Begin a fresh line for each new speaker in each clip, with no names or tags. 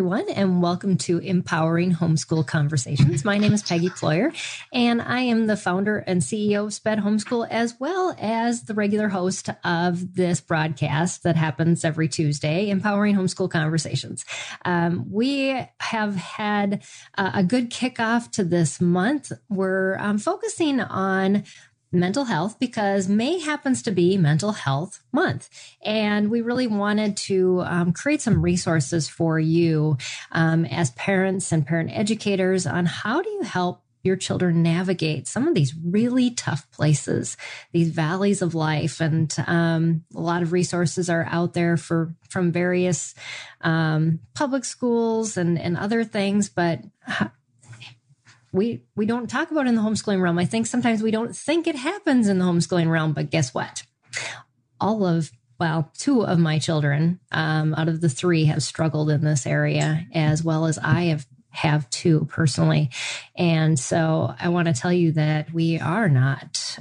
everyone, and welcome to Empowering Homeschool Conversations. My name is Peggy Ployer, and I am the founder and CEO of SPED Homeschool, as well as the regular host of this broadcast that happens every Tuesday, Empowering Homeschool Conversations. We have had a good kickoff to this month. We're focusing on mental health because May happens to be Mental Health Month. And we really wanted to create some resources for you as parents and parent educators on how do you help your children navigate some of these really tough places, these valleys of life. And a lot of resources are out there from various public schools and other things, but we don't talk about it in the homeschooling realm. I think sometimes we don't think it happens in the homeschooling realm, but guess what? Two of my children out of the three have struggled in this area, as well as I have two personally. And so I want to tell you that we are not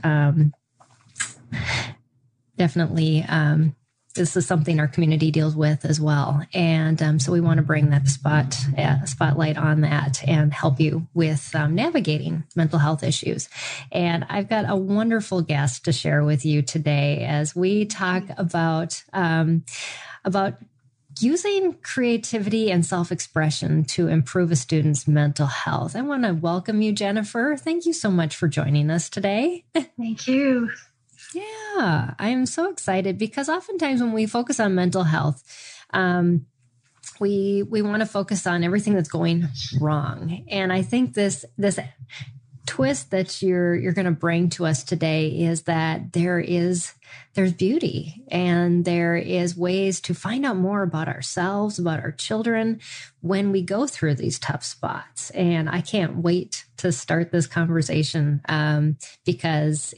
definitely this is something our community deals with as well. And so we want to bring that spotlight on that and help you with navigating mental health issues. And I've got a wonderful guest to share with you today as we talk about using creativity and self-expression to improve a student's mental health. I want to welcome you, Jennifer. Thank you so much for joining us today.
Thank you.
Yeah, I am so excited because oftentimes when we focus on mental health, we want to focus on everything that's going wrong. And I think this twist that you're going to bring to us today is that there's beauty and there is ways to find out more about ourselves, about our children when we go through these tough spots. And I can't wait to start this conversation because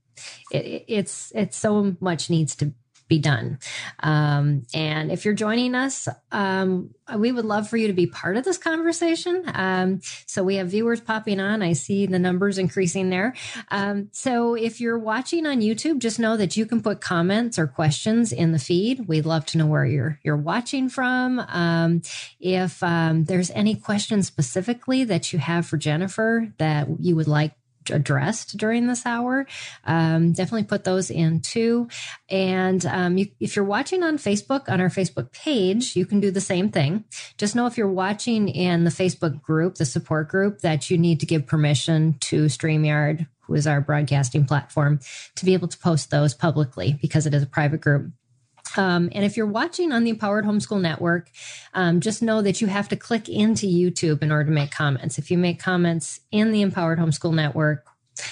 it's so much needs to be done. And if you're joining us, we would love for you to be part of this conversation. So we have viewers popping on. I see the numbers increasing there. So if you're watching on YouTube, just know that you can put comments or questions in the feed. We'd love to know where you're watching from. If there's any questions specifically that you have for Jennifer that you would like addressed during this hour, definitely put those in too. And if you're watching on Facebook, on our Facebook page, you can do the same thing. Just know if you're watching in the Facebook group, the support group, that you need to give permission to StreamYard, who is our broadcasting platform, to be able to post those publicly because it is a private group. And if you're watching on the Empowered Homeschool Network, just know that you have to click into YouTube in order to make comments. If you make comments in the Empowered Homeschool Network,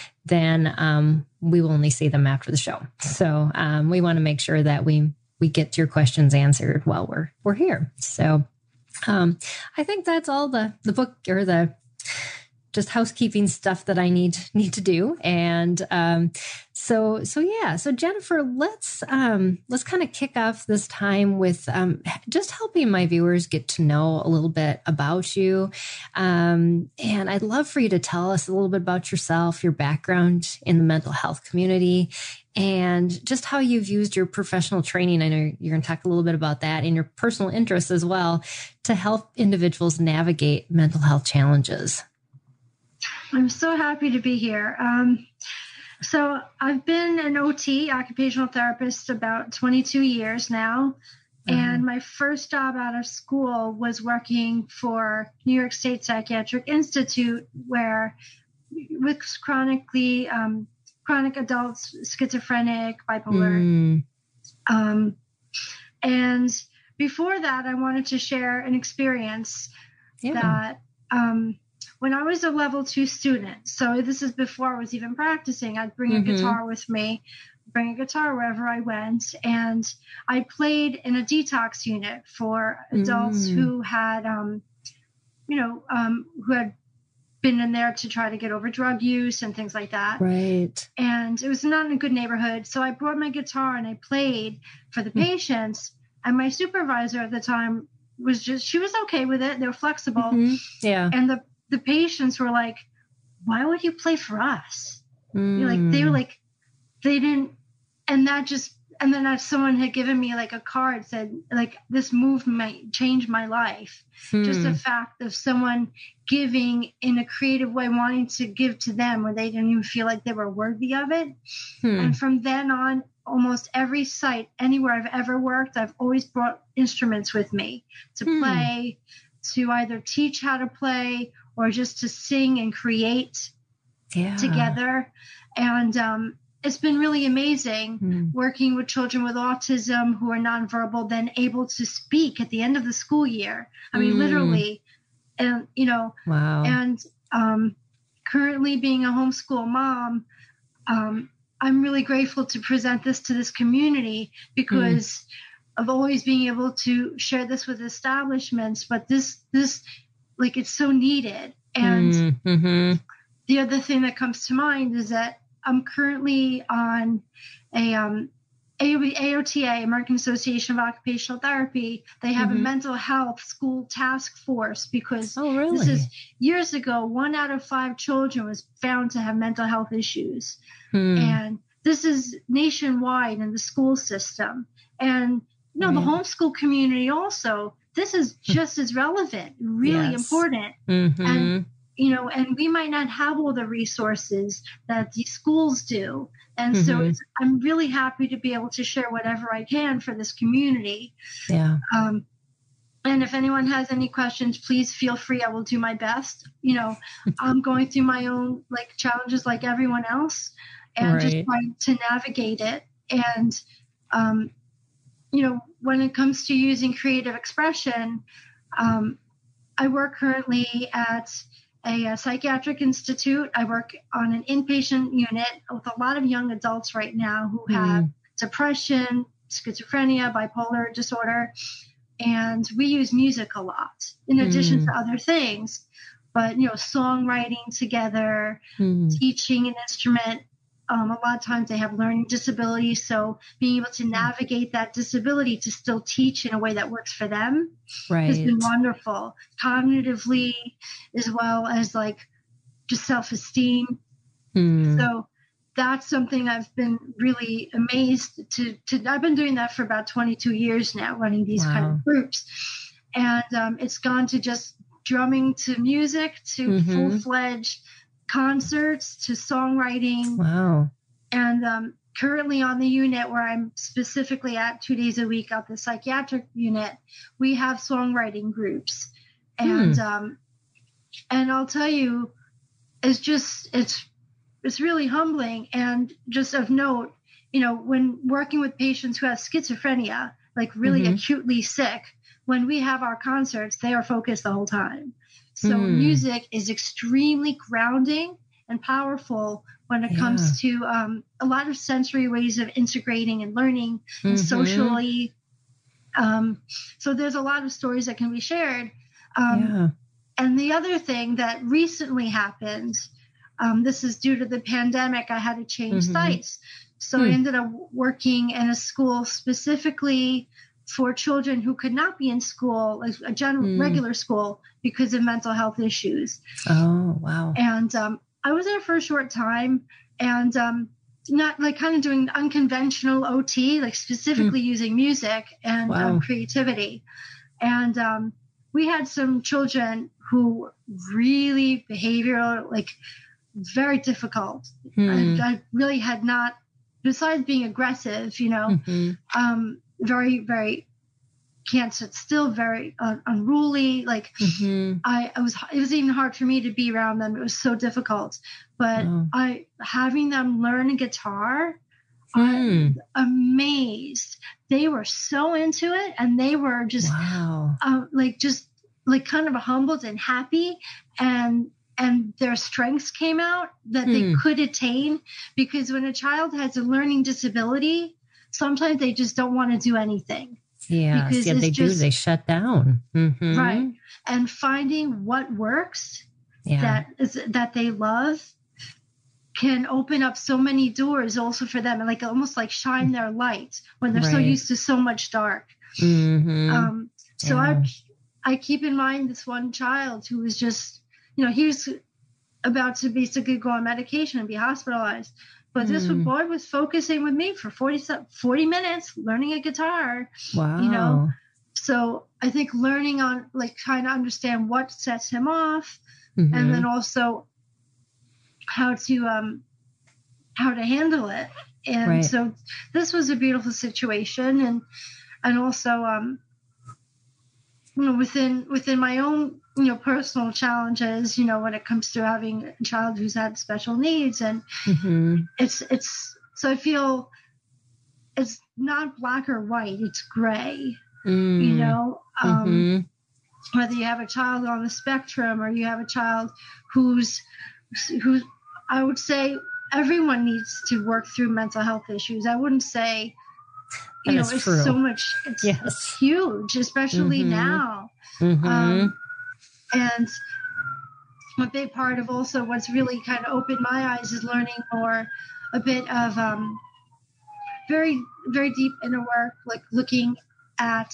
then we will only see them after the show. So we want to make sure that we get your questions answered while we're here. So I think that's all the book or the just housekeeping stuff that I need to do. And so Jennifer, let's kind of kick off this time with just helping my viewers get to know a little bit about you. And I'd love for you to tell us a little bit about yourself, your background in the mental health community, and just how you've used your professional training. I know you're going to talk a little bit about that and your personal interests as well to help individuals navigate mental health challenges.
I'm so happy to be here. So I've been an OT, occupational therapist, about 22 years now. Mm-hmm. And my first job out of school was working for New York State Psychiatric Institute, where with chronic adults, schizophrenic, bipolar. And before that, I wanted to share an experience that when I was a level 2 student, so this is before I was even practicing, I'd bring a guitar with me, bring a guitar wherever I went. And I played in a detox unit for adults who had, who had been in there to try to get over drug use and things like that.
Right.
And it was not in a good neighborhood. So I brought my guitar and I played for the patients. And my supervisor at the time she was okay with it. They were flexible.
Yeah.
And the patients were like, why would you play for us? They were like, they didn't. And that just and then someone had given me like a card said like this move might change my life. Just the fact of someone giving in a creative way, wanting to give to them when they didn't even feel like they were worthy of it. And from then on, almost every site, anywhere I've ever worked, I've always brought instruments with me to play, to either teach how to play or just to sing and create together. And it's been really amazing working with children with autism who are nonverbal, then able to speak at the end of the school year. I mean, literally, and, you know, and currently being a homeschool mom, I'm really grateful to present this to this community because of always being able to share this with establishments. But this, like, it's so needed. And the other thing that comes to mind is that I'm currently on a AOTA, American Association of Occupational Therapy. They have a mental health school task force because this is years ago, 1 out of 5 children was found to have mental health issues. And this is nationwide in the school system. And, you know, the homeschool community also, this is just as relevant, really important. And, you know, and we might not have all the resources that the schools do. And so I'm really happy to be able to share whatever I can for this community. And if anyone has any questions, please feel free. I will do my best. You know, I'm going through my own like challenges like everyone else and just trying to navigate it. And, you know, when it comes to using creative expression, I work currently at a psychiatric institute. I work on an inpatient unit with a lot of young adults right now who have depression, schizophrenia, bipolar disorder, and we use music a lot in addition to other things. But, you know, songwriting together, teaching an instrument. A lot of times they have learning disabilities, so being able to navigate that disability to still teach in a way that works for them has been wonderful, cognitively as well as like just self-esteem. So that's something I've been really amazed to. I've been doing that for about 22 years now, running these kind of groups, and it's gone to just drumming to music to full-fledged concerts to songwriting. And currently on the unit where I'm specifically at 2 days a week at the psychiatric unit, we have songwriting groups. And and I'll tell you, it's really humbling. And just of note, you know, when working with patients who have schizophrenia, like really acutely sick, when we have our concerts, they are focused the whole time. So music is extremely grounding and powerful when it comes to a lot of sensory ways of integrating and learning and socially. So there's a lot of stories that can be shared. And the other thing that recently happened, this is due to the pandemic, I had to change sites. So I ended up working in a school specifically for children who could not be in school, like a regular school, because of mental health issues. Oh, wow. And I was there for a short time and not like kind of doing unconventional OT, like specifically using music and creativity. And we had some children who really behavioral, like very difficult. I really had not, besides being aggressive, you know, very, very can't sit still, very unruly. Like it was even hard for me to be around them. It was so difficult. But having them learn a guitar, I'm amazed. They were so into it, and they were just like kind of humbled and happy, and their strengths came out that they could attain, because when a child has a learning disability, sometimes they just don't want to do anything.
Because they shut down.
Right. And finding what works that they love can open up so many doors also for them, and like almost like shine their light when they're so used to so much dark. So I keep in mind this one child who was just, you know, he was about to basically go on medication and be hospitalized. But this boy was focusing with me for 40 minutes, learning a guitar.
Wow.
You know, so I think learning on, like, trying to understand what sets him off, and then also how to handle it. And so this was a beautiful situation, and also you know, within my own, you know, personal challenges, you know, when it comes to having a child who's had special needs, and it's so I feel it's not black or white, it's gray. You know, whether you have a child on the spectrum or you have a child who's I would say everyone needs to work through mental health issues. I wouldn't say, you know, it's true. So much, it's huge, especially now. And a big part of also what's really kind of opened my eyes is learning more, a bit of very, very deep inner work, like looking at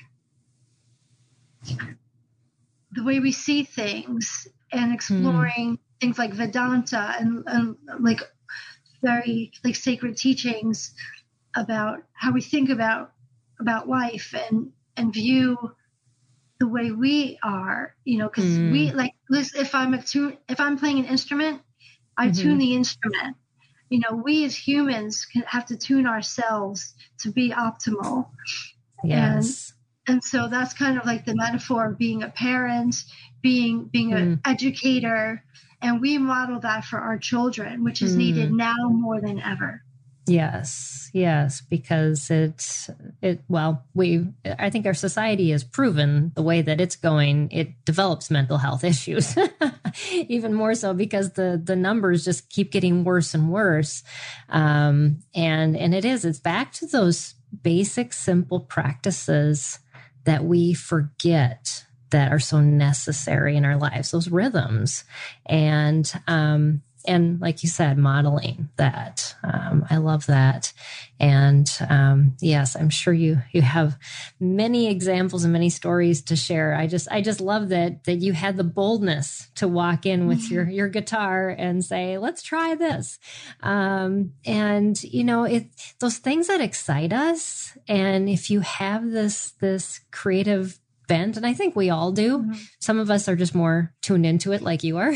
the way we see things and exploring things like Vedanta and like very like sacred teachings about how we think about life and view the way we are, you know, because we like this, if I'm playing an instrument, I tune the instrument. You know, we as humans have to tune ourselves to be optimal.
Yes.
And so that's kind of like the metaphor of being a parent, being an educator, and we model that for our children, which is needed now more than ever.
Yes, because I think our society has proven the way that it's going, it develops mental health issues, even more so because the numbers just keep getting worse and worse. And it's back to those basic, simple practices that we forget that are so necessary in our lives, those rhythms. And like you said, modeling that. I love that. And yes, I'm sure you have many examples and many stories to share. I just love that you had the boldness to walk in with your guitar and say, let's try this. And you know, those things that excite us. And if you have this creative bent, and I think we all do. Some of us are just more tuned into it like you are.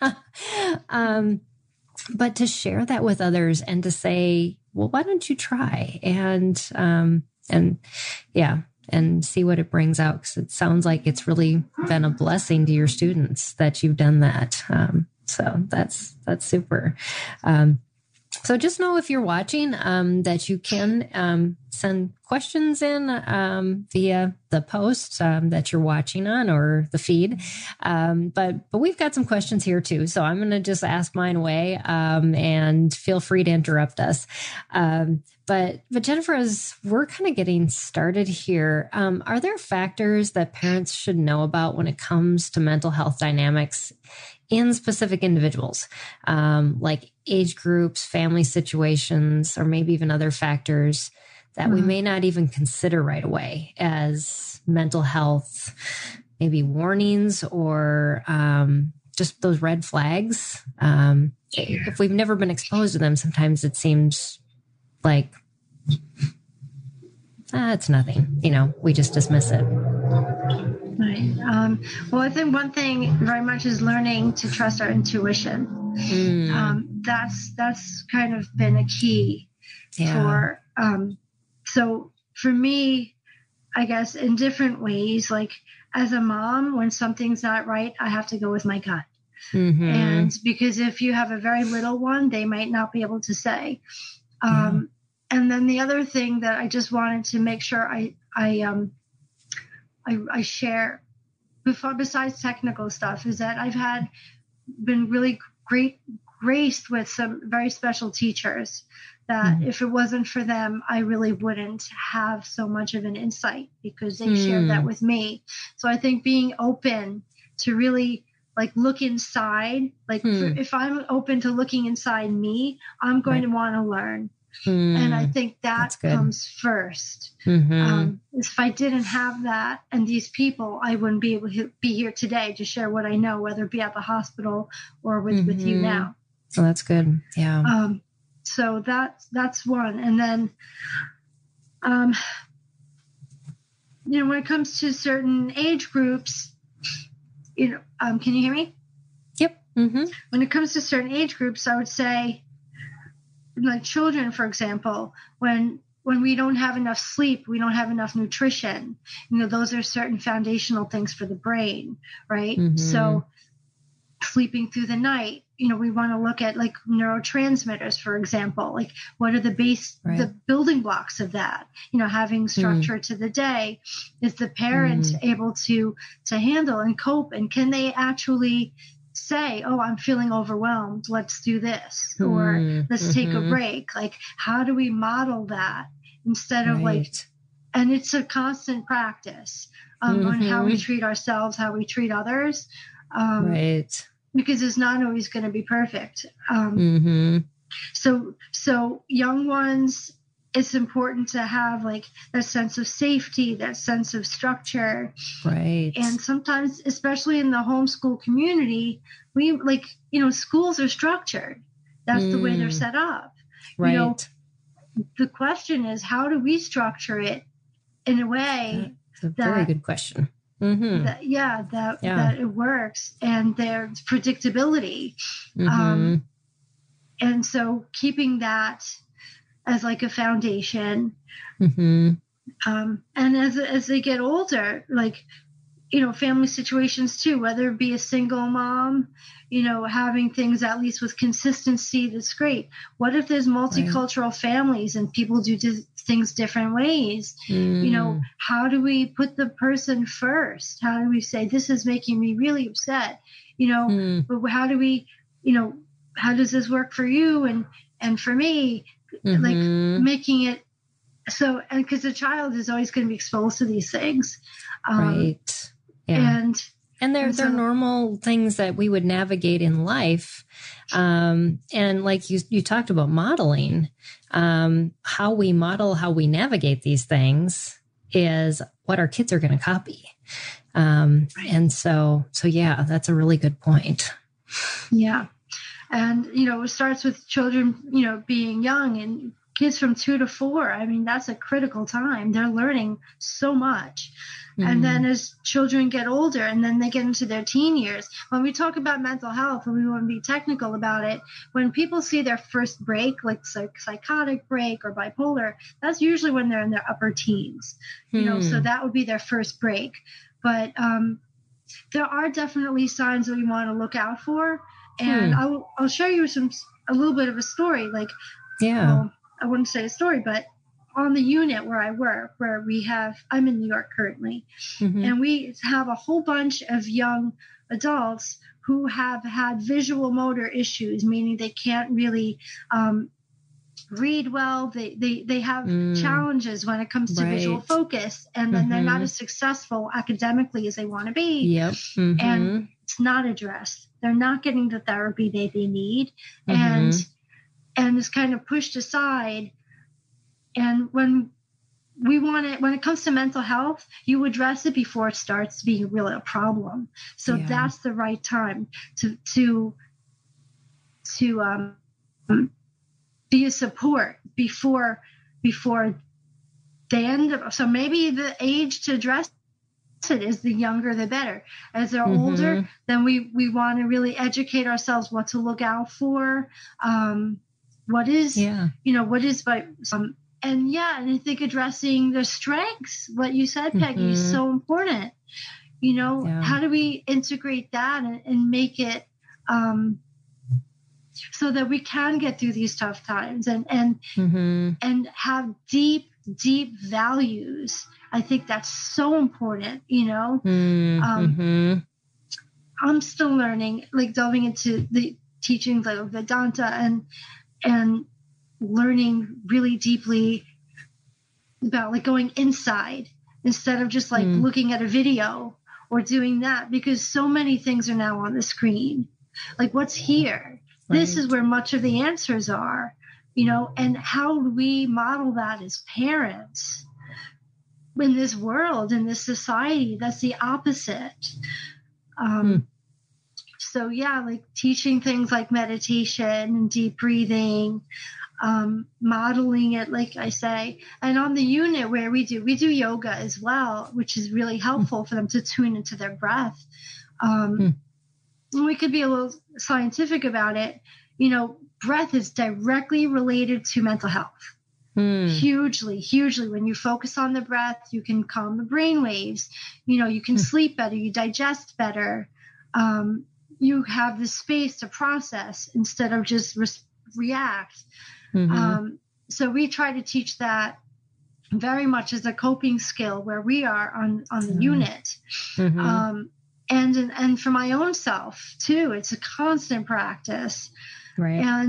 But to share that with others and to say, well, why don't you try? And see what it brings out. Cause it sounds like it's really been a blessing to your students that you've done that. So that's super. So just know if you're watching, that you can send questions in via the post that you're watching on or the feed. But we've got some questions here too. So I'm going to just ask mine away and feel free to interrupt us. But Jennifer, as we're kind of getting started here, are there factors that parents should know about when it comes to mental health dynamics in specific individuals, like age groups, family situations, or maybe even other factors that we may not even consider right away as mental health, maybe warnings or just those red flags? If we've never been exposed to them, sometimes it seems like, it's nothing, you know, we just dismiss it.
Right. Well, I think one thing very much is learning to trust our intuition. That's kind of been a key for, so for me, I guess in different ways, like as a mom, when something's not right, I have to go with my gut. And because if you have a very little one, they might not be able to say. And then the other thing that I just wanted to make sure I share besides technical stuff is that I've been really graced with some very special teachers that if it wasn't for them, I really wouldn't have so much of an insight because they shared that with me. So I think being open to really like look inside, like if I'm open to looking inside me, I'm going to want to learn. And I think that comes first. If I didn't have that and these people, I wouldn't be able to be here today to share what I know, whether it be at the hospital or with you now.
So that's good. Yeah.
So that's one. And then, when it comes to certain age groups, can you hear me?
Yep. Mm-hmm.
When it comes to certain age groups, I would say, like children, for example, when we don't have enough sleep, we don't have enough nutrition, those are certain foundational things for the brain, right?
Mm-hmm.
So sleeping through the night, we want to look at like neurotransmitters, for example, like what are the building blocks of that, having structure to the day. Is the parent able to handle and cope, and can they actually say, oh, I'm feeling overwhelmed, let's do this, or let's take a break? Like, how do we model that instead of and it's a constant practice on how we treat ourselves, how we treat others. Because it's not always going to be perfect. So young ones, it's important to have like that sense of safety, that sense of structure.
Right.
And sometimes, especially in the homeschool community, we schools are structured. That's the way they're set up.
Right.
The question is, how do we structure it in a way
That's a very good question. Mm-hmm.
That it works, and there's predictability. And so keeping that as like a foundation. And as they get older, like, family situations too, whether it be a single mom, having things at least with consistency, that's great. What if there's multicultural families and people do things different ways? How do we put the person first? How do we say, this is making me really upset? But how do we, how does this work for you and for me? Like making it so, and because the child is always going to be exposed to these things.
Right. Yeah. And they're normal things that we would navigate in life. And like you talked about modeling, how we model, how we navigate these things is what our kids are going to copy. And so yeah, that's a really good point.
Yeah. And, it starts with children, being young, and kids from 2 to 4. I mean, that's a critical time. They're learning so much. And then as children get older and then they get into their teen years, when we talk about mental health, and we want to be technical about it, when people see their first break, like psychotic break or bipolar, that's usually when they're in their upper teens, so that would be their first break. But there are definitely signs that we want to look out for. And I'll share you a little bit of a story. Like, well, I wouldn't say a story, but on the unit where I work, where I'm in New York currently, and we have a whole bunch of young adults who have had visual motor issues, meaning they can't really read well. They have challenges when it comes to visual focus, and then they're not as successful academically as they want to be. And it's not addressed. They're not getting the therapy they need, and it's kind of pushed aside. And when it comes to mental health, you address it before it starts being really a problem. So that's the right time to be a support before they end up. So maybe the age to address it is the younger the better. As they're older, then we want to really educate ourselves what to look out for. What is and I think addressing the strengths, what you said, Peggy, is so important. How do we integrate that and make it so that we can get through these tough times and have deep values? I think that's so important. I'm still learning, like delving into the teachings like Vedanta and learning really deeply about like going inside instead of just like looking at a video or doing that, because so many things are now on the screen. Like, what's here? Right. This is where much of the answers are, and how do we model that as parents in this world, in this society that's the opposite? So like teaching things like meditation and deep breathing, modeling it, like I say. And on the unit where we do yoga as well, which is really helpful for them to tune into their breath. We could be a little scientific about it. You know, breath is directly related to mental health. Hugely. When you focus on the breath, you can calm the brain waves. You know, you can sleep better, you digest better. You have the space to process instead of just react. So we try to teach that very much as a coping skill where we are on the unit. And for my own self too, it's a constant practice.
Right.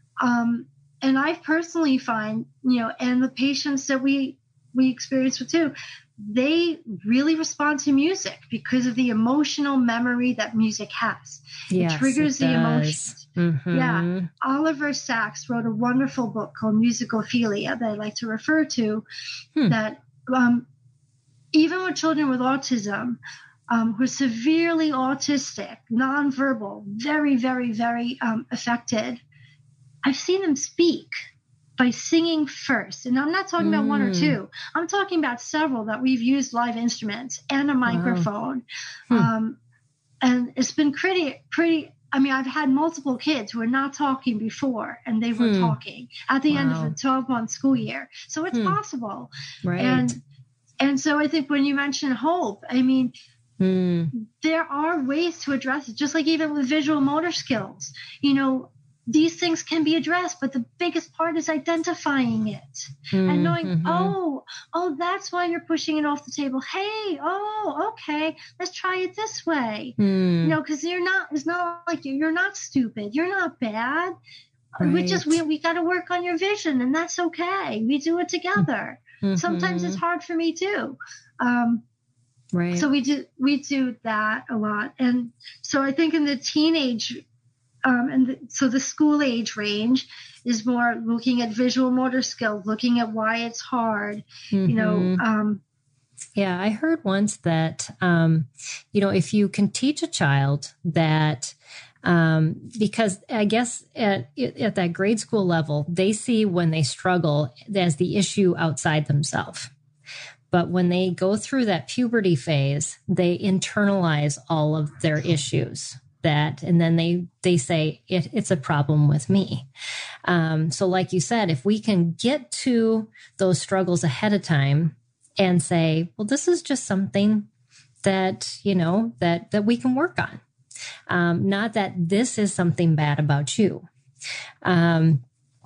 And I personally find, you know, and the patients that we experience with too, they really respond to music because of the emotional memory that music has.
Yes,
it triggers the emotions.
Yeah.
Oliver Sacks wrote a wonderful book called Musicophilia that I like to refer to, that even with children with autism, who are severely autistic, nonverbal, very, very, very affected, I've seen them speak by singing first. And I'm not talking about one or two. I'm talking about several that we've used live instruments and a microphone. And it's been pretty, I mean, I've had multiple kids who were not talking before and they were talking at the end of the 12-month school year. So it's possible.
Right.
And so I think when you mention hope, I mean, there are ways to address it, just like even with visual motor skills. You know, these things can be addressed, but the biggest part is identifying it and knowing, oh, that's why you're pushing it off the table. Hey, okay, let's try it this way. You know, because it's not like you're not stupid. You're not bad.
Right.
We got to work on your vision, and that's okay. We do it together. Sometimes it's hard for me too.
Right.
So we do that a lot. And so I think in the teenage, so the school age range is more looking at visual motor skills, looking at why it's hard, you know.
Yeah, I heard once that, you know, if you can teach a child that, because I guess at that grade school level, they see when they struggle as the issue outside themselves. But when they go through that puberty phase, they internalize all of their issues and then they say it's a problem with me. So like you said, if we can get to those struggles ahead of time and say, well, this is just something that, you know, that we can work on. Not that this is something bad about you. And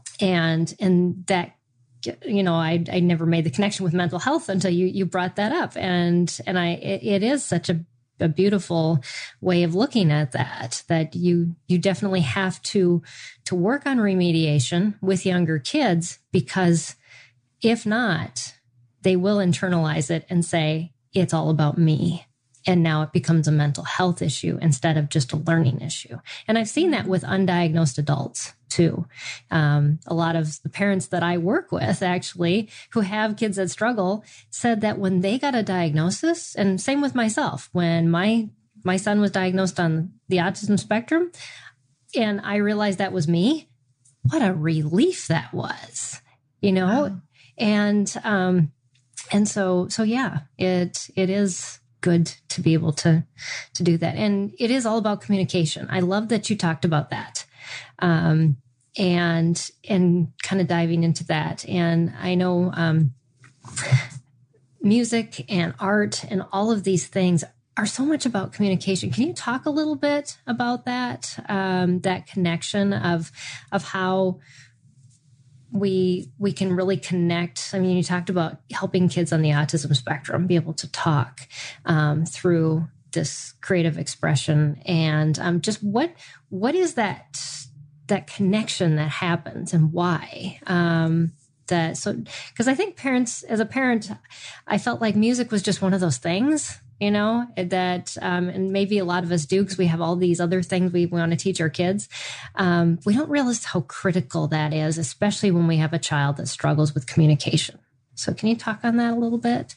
that, you know, I never made the connection with mental health until you brought that up. And it is such a beautiful way of looking at that you definitely have to work on remediation with younger kids, because if not, they will internalize it and say, it's all about me. And now it becomes a mental health issue instead of just a learning issue. And I've seen that with undiagnosed adults too. A lot of the parents that I work with actually who have kids that struggle said that when they got a diagnosis, and same with myself, when my son was diagnosed on the autism spectrum and I realized that was me, what a relief that was, you know? Wow. And so yeah, it is good to be able to do that. And it is all about communication. I love that you talked about that. And kind of diving into that. And I know, music and art and all of these things are so much about communication. Can you talk a little bit about that? That connection of how we can really connect. I mean, you talked about helping kids on the autism spectrum be able to talk through this creative expression, and just what is that connection that happens and why? Because I think as a parent, I felt like music was just one of those things, you know, that, and maybe a lot of us do because we have all these other things we want to teach our kids. We don't realize how critical that is, especially when we have a child that struggles with communication. So can you talk on that a little bit?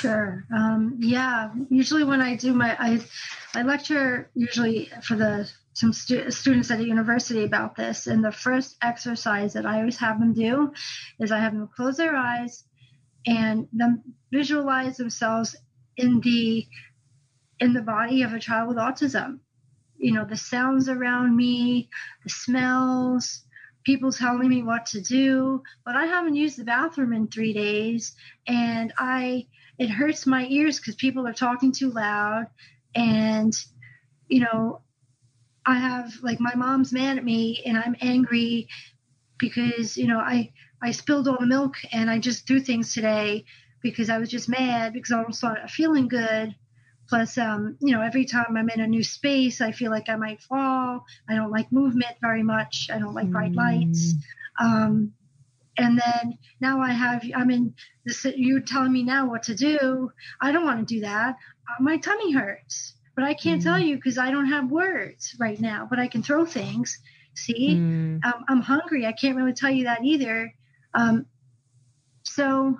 Sure.
Yeah. Usually when I do I lecture usually for the some students at a university about this. And the first exercise that I always have them do is I have them close their eyes and them visualize themselves in the body of a child with autism. You know, the sounds around me, the smells, people telling me what to do. But I haven't used the bathroom in 3 days, and it hurts my ears because people are talking too loud. And, you know, I have, like, my mom's mad at me and I'm angry because, you know, I spilled all the milk and I just threw things today because I was just mad because I was not feeling good. Plus, you know, every time I'm in a new space, I feel like I might fall. I don't like movement very much. I don't like bright lights. And then now I'm in this, you're telling me now what to do. I don't want to do that. My tummy hurts. But I can't tell you because I don't have words right now, but I can throw things. See, I'm hungry. I can't really tell you that either. So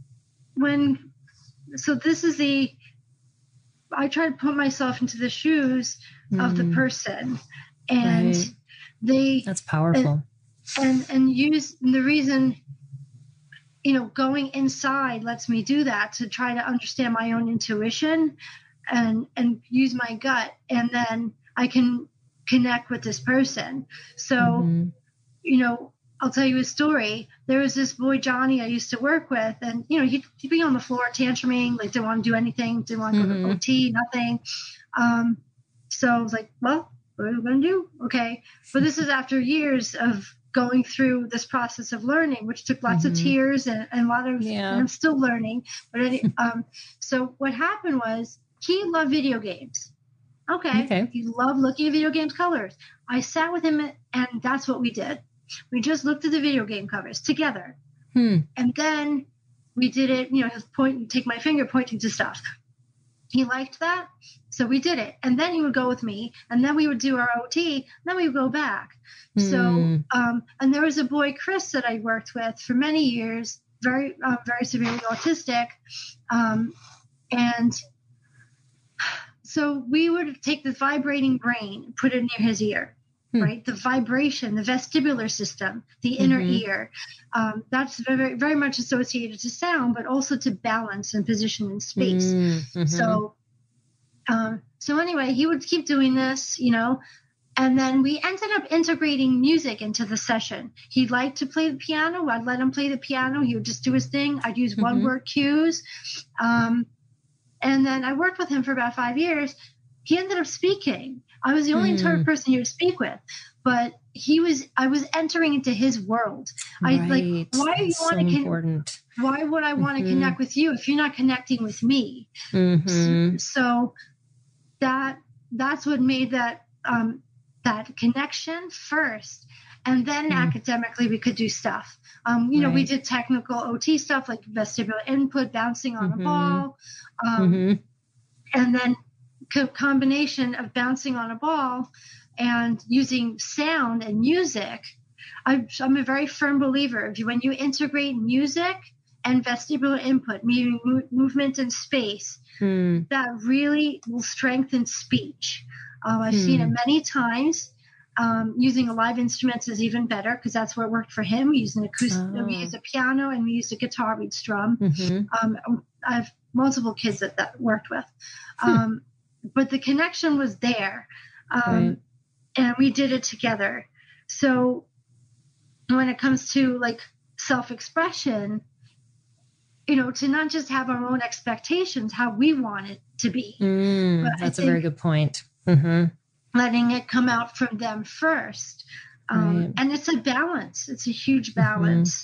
this is I try to put myself into the shoes of the person, and
that's powerful.
And use the reason, you know, going inside lets me do that to try to understand my own intuition. And use my gut, and then I can connect with this person. So, you know, I'll tell you a story. There was this boy, Johnny, I used to work with, and, you know, he'd be on the floor tantruming, like didn't want to do anything, didn't want to go to OT, nothing. So I was like, well, what are we going to do? Okay. But this is after years of going through this process of learning, which took lots of tears and a lot of, and I'm still learning. But so what happened was, he loved video games. Okay. He loved looking at video games covers. I sat with him, and that's what we did. We just looked at the video game covers together. And then we did it, you know, take my finger pointing to stuff. He liked that. So we did it. And then he would go with me, and then we would do our OT, and then we would go back. So, and there was a boy, Chris, that I worked with for many years, very severely autistic. And so we would take the vibrating brain, put it near his ear, right? The vibration, the vestibular system, the inner ear. That's very, very much associated to sound, but also to balance and position in space. So anyway, he would keep doing this, you know, and then we ended up integrating music into the session. He liked to play the piano. I'd let him play the piano. He would just do his thing. I'd use one-word cues. And then I worked with him for about 5 years. He ended up speaking. I was the only entire person he would speak with, but I was entering into his world. Why do you want to connect? Why would I want to connect with you if you're not connecting with me? So that's what made that connection first. And then academically, we could do stuff. You know, we did technical OT stuff like vestibular input, bouncing on a ball. And then combination of bouncing on a ball and using sound and music. I'm a very firm believer of when you integrate music and vestibular input, meaning movement and space, that really will strengthen speech. I've seen it many times. Using a live instruments is even better because that's what worked for him. We used an acoustic, we used a piano, and we used a guitar we'd strum. I have multiple kids that worked with, but the connection was there, and we did it together. So when it comes to like self-expression, you know, to not just have our own expectations, how we want it to be.
That's a very good point.
Letting it come out from them first. And it's a balance. It's a huge balance.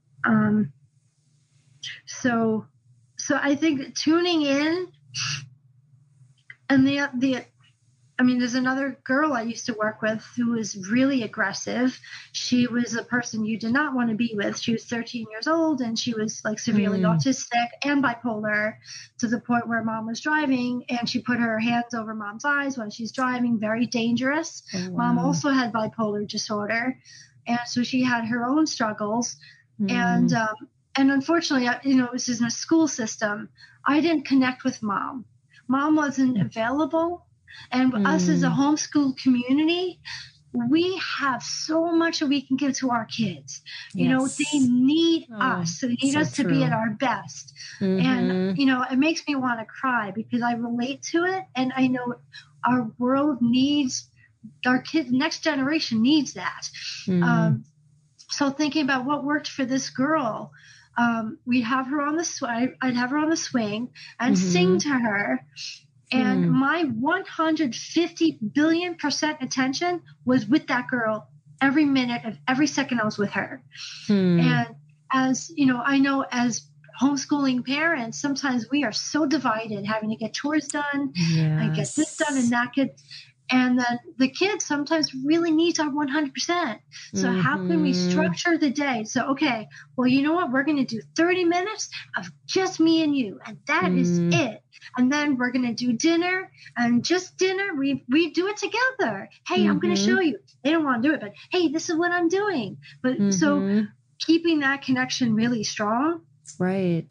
So I think tuning in, and there's another girl I used to work with who was really aggressive. She was a person you did not want to be with. She was 13 years old, and she was like severely autistic and bipolar, to the point where mom was driving and she put her hands over mom's eyes when she's driving. Very dangerous. Mom also had bipolar disorder, and so she had her own struggles. And unfortunately, you know, it was in a school system. I didn't connect with mom. Mom wasn't available. And us as a homeschool community, we have so much that we can give to our kids. You know, they need us. They need us to be at our best. And, you know, it makes me want to cry because I relate to it. And I know our world needs, our kids, next generation needs that. So thinking about what worked for this girl, we'd have her on the I'd have her on the swing and sing to her. And my 150 billion% attention was with that girl every minute of every second I was with her. And as you know, I know as homeschooling parents, sometimes we are so divided, having to get chores done and get this done and that get. And then the kids sometimes really needs our 100%. So how can we structure the day? So, okay, well, you know what? We're going to do 30 minutes of just me and you. And that is it. And then we're going to do dinner and just dinner. We do it together. Hey, I'm going to show you. They don't want to do it, but hey, this is what I'm doing. But so keeping that connection really strong.
Right.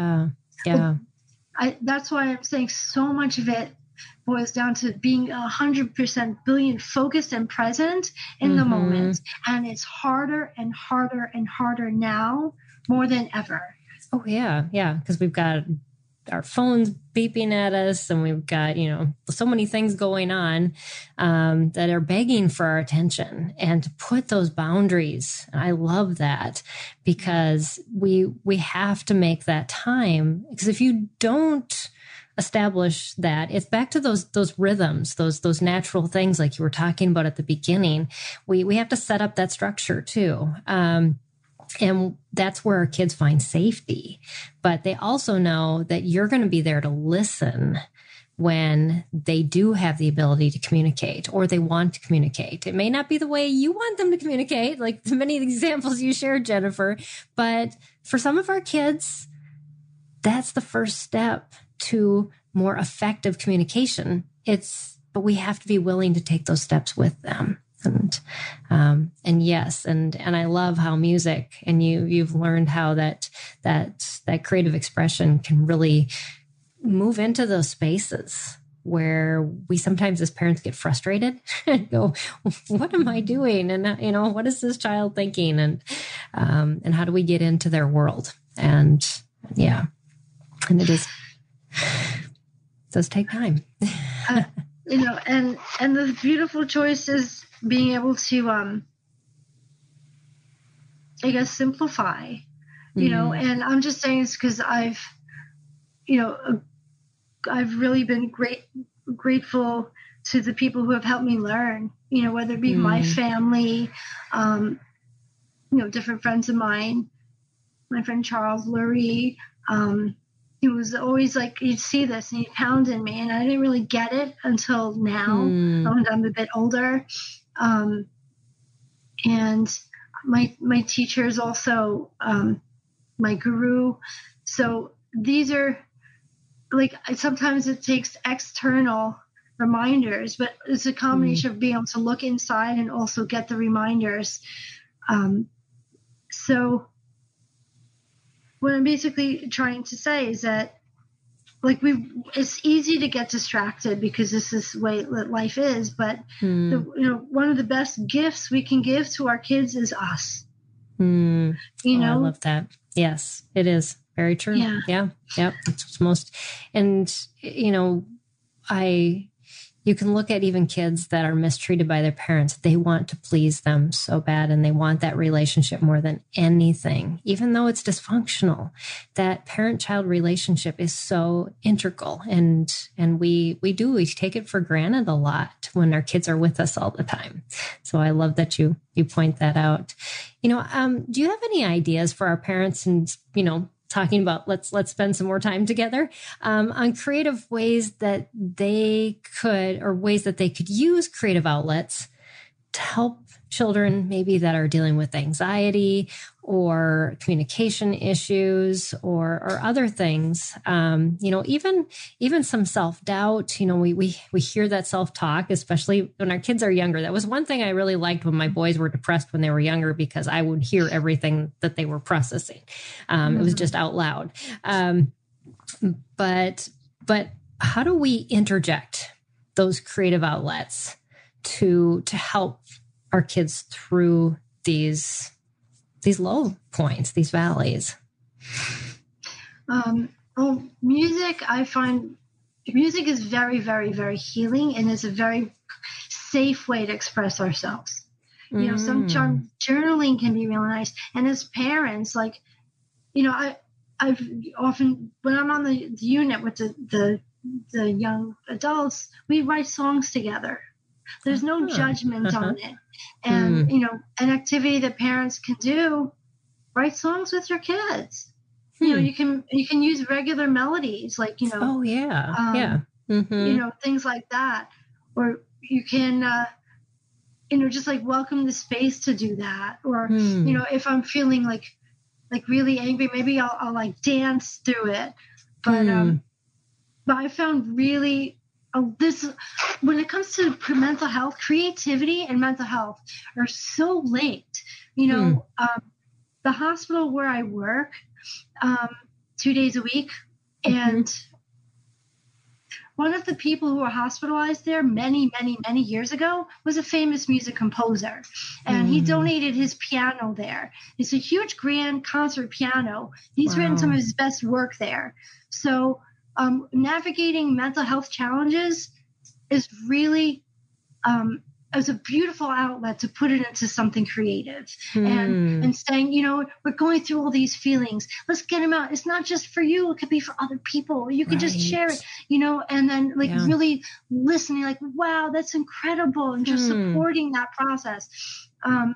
That's why I'm saying so much of it boils down to being 100% billion focused and present in the moment. And it's harder and harder and harder now more than ever.
Oh, yeah. Yeah. Because we've got our phones beeping at us and we've got, you know, so many things going on that are begging for our attention, and to put those boundaries. I love that, because we have to make that time, because if you don't establish that, it's back to those rhythms, those natural things like you were talking about at the beginning. We have to set up that structure too. And that's where our kids find safety. But they also know that you're going to be there to listen when they do have the ability to communicate or they want to communicate. It may not be the way you want them to communicate, like the many examples you shared, Jennifer, but for some of our kids, that's the first step to more effective communication. But we have to be willing to take those steps with them. And yes, and I love how music, and you've learned how that creative expression can really move into those spaces where we sometimes as parents get frustrated and go, what am I doing? And, you know, what is this child thinking? And how do we get into their world? And and it does take time.
You know, and the beautiful choice is being able to, I guess, simplify, you know, and I'm just saying this because I've really been grateful to the people who have helped me learn, you know, whether it be my family, you know, different friends of mine, my friend Charles Lurie, he was always like, you'd see this and he'd pound in me, and I didn't really get it until now when I'm a bit older. And my teachers also, my guru. So these are like, sometimes it takes external reminders, but it's a combination of being able to look inside and also get the reminders. So what I'm basically trying to say is that, like, it's easy to get distracted because this is the way life is. But one of the best gifts we can give to our kids is us. You know,
I love that. Yes, it is very true. Yeah. Yep. It's most, and you know, you can look at even kids that are mistreated by their parents. They want to please them so bad, and they want that relationship more than anything, even though it's dysfunctional. That parent-child relationship is so integral, and we take it for granted a lot when our kids are with us all the time. So I love that you point that out. You know, do you have any ideas for our parents, and you know, talking about let's spend some more time together on creative ways that they could use creative outlets to help children maybe that are dealing with anxiety or communication issues or other things, you know, even some self-doubt. You know, we hear that self-talk, especially when our kids are younger. That was one thing I really liked when my boys were depressed when they were younger, because I would hear everything that they were processing. It was just out loud. But how do we interject those creative outlets to help our kids through these low points, these valleys?
Well, music, I find music is very, very, very healing, and it's a very safe way to express ourselves. You know, sometimes journaling can be really nice. And as parents, like, you know, I've often, when I'm on the unit with the young adults, we write songs together. There's no judgment on it. And, you know, an activity that parents can do, write songs with your kids. You know, you can use regular melodies, like, you know,
you
know, things like that. Or you can, you know, just like welcome the space to do that. Or, you know, if I'm feeling like really angry, maybe I'll like dance through it. But I found really this, when it comes to mental health, creativity and mental health are so linked. You know, the hospital where I work, 2 days a week, and one of the people who were hospitalized there many, many, many years ago was a famous music composer, and he donated his piano there. It's a huge grand concert piano. He's written some of his best work there. So navigating mental health challenges is really as a beautiful outlet to put it into something creative, and saying, you know, we're going through all these feelings. Let's get them out. It's not just for you. It could be for other people. You could just share it, you know, and then like really listening, like, wow, that's incredible. And just supporting that process. And,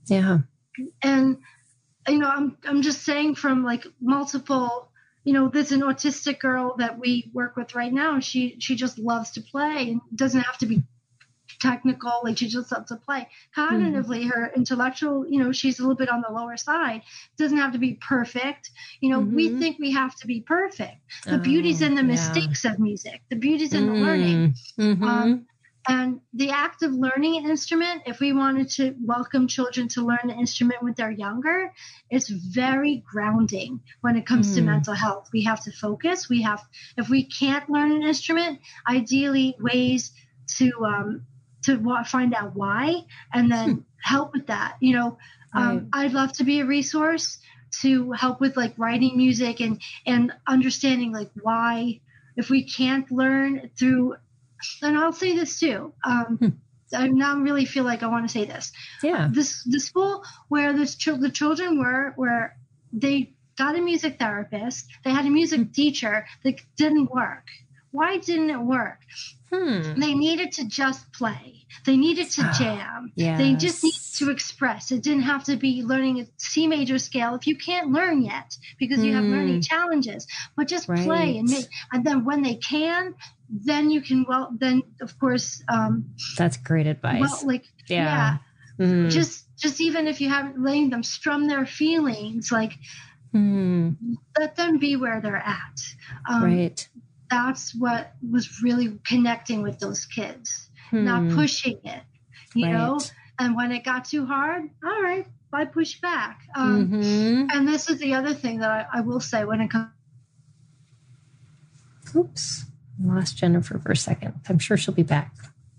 you know, I'm just saying from like multiple, you know, there's an autistic girl that we work with right now. She just loves to play, and doesn't have to be technical, like she just loves to play. Cognitively, her intellectual, you know, she's a little bit on the lower side. Doesn't have to be perfect. You know, we think we have to be perfect. The beauty's in the mistakes of music. The beauty's in the learning. And the act of learning an instrument, if we wanted to welcome children to learn an instrument when they're younger, it's very grounding when it comes to mental health. We have to focus. If we can't learn an instrument, ideally ways to find out why, and then help with that. You know, I'd love to be a resource to help with like writing music and understanding like why, if we can't learn through, and I'll say this too. I now really feel like I want to say this. The school where the children were, where they got a music therapist, they had a music teacher that didn't work. Why didn't it work? They needed to just play. They needed to jam. They just needed to express. It didn't have to be learning a C major scale if you can't learn yet because you have learning challenges. But just play and then when they can, then you can. Well, then of course.
That's great advice.
Well, like just even if you haven't letting them strum their feelings, like let them be where they're at. That's what was really connecting with those kids, not pushing it, you know? And when it got too hard, all right, I push back. And this is the other thing that I will say when it comes.
Oops, I lost Jennifer for a second. I'm sure she'll be back.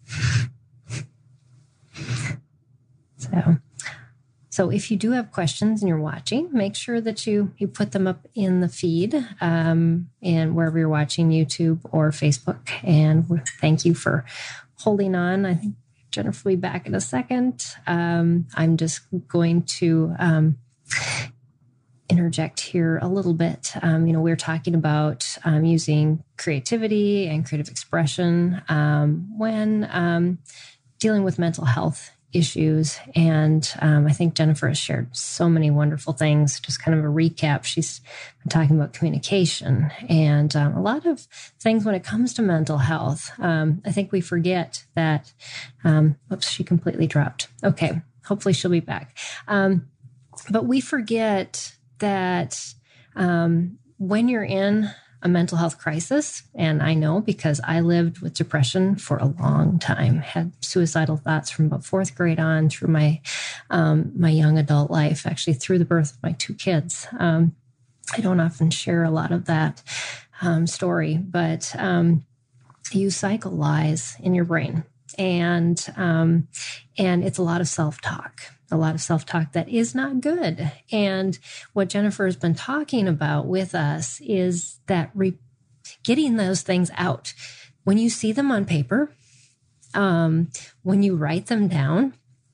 So if you do have questions and you're watching, make sure that you put them up in the feed and wherever you're watching, YouTube or Facebook. And thank you for holding on. I think Jennifer will be back in a second. I'm just going to interject here a little bit. You know, we're talking about using creativity and creative expression when dealing with mental health issues. And I think Jennifer has shared so many wonderful things. Just kind of a recap. She's been talking about communication and a lot of things when it comes to mental health. I think we forget that, oops, she completely dropped. Okay. Hopefully she'll be back. But we forget that when you're in a mental health crisis, and I know because I lived with depression for a long time, had suicidal thoughts from about fourth grade on through my my young adult life, actually through the birth of my two kids. I don't often share a lot of that story, but
you cycle lies in your brain, and it's a lot of self-talk. A lot of self-talk that is not good. And what Jennifer has been talking about with us is that getting those things out. When you see them on paper, when you write them down,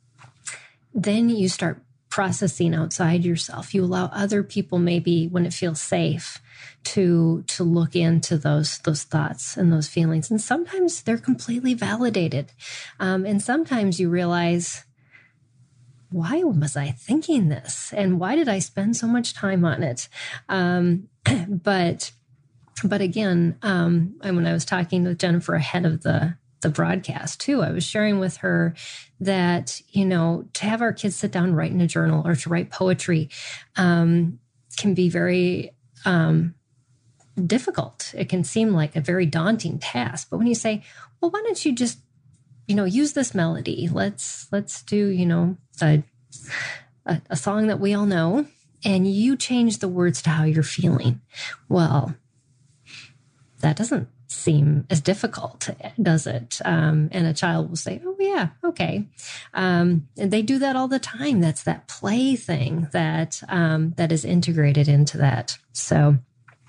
then you start processing outside yourself. You allow other people, maybe when it feels safe, to look into those thoughts and those feelings. And sometimes they're completely validated. And sometimes you realize, why was I thinking this? And why did I spend so much time on it? But again, when I was talking with Jennifer ahead of the broadcast too, I was sharing with her that, to have our kids sit down and write in a journal or to write poetry can be very difficult. It can seem like a very daunting task. But when you say, well, why don't you just, use this melody? Let's do, a song that we all know, and you change the words to how you're feeling. Well, that doesn't seem as difficult, does it? And a child will say, oh yeah, okay. And they do that all the time. That's that play thing that is integrated into that. So